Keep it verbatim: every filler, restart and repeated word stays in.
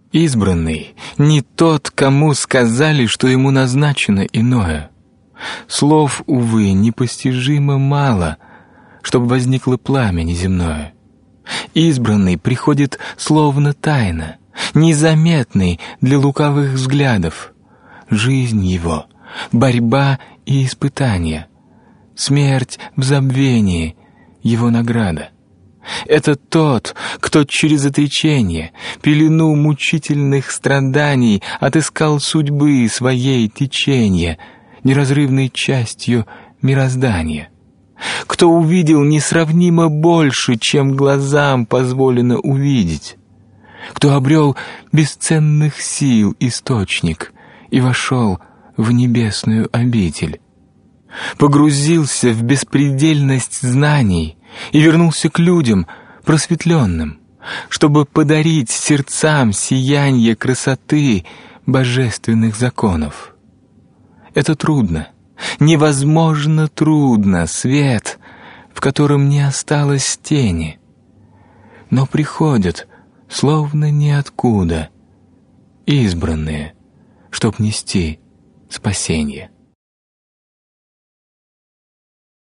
Избранный не тот, кому сказали, что ему назначено иное. Слов, увы, непостижимо мало, чтобы возникло пламя неземное. Избранный приходит словно тайна, незаметный для лукавых взглядов. Жизнь его — борьба и испытания, смерть в забвении — его награда. Это тот, кто через отречение, пелену мучительных страданий отыскал судьбы своей течение, неразрывной частью мироздания. Кто увидел несравнимо больше, чем глазам позволено увидеть. Кто обрел бесценных сил источник и вошел в небесную обитель. Погрузился в беспредельность знаний и вернулся к людям просветленным, чтобы подарить сердцам сиянье красоты божественных законов. Это трудно, невозможно трудно, свет, в котором не осталось тени, но приходят, словно ниоткуда, избранные, чтоб нести спасенье.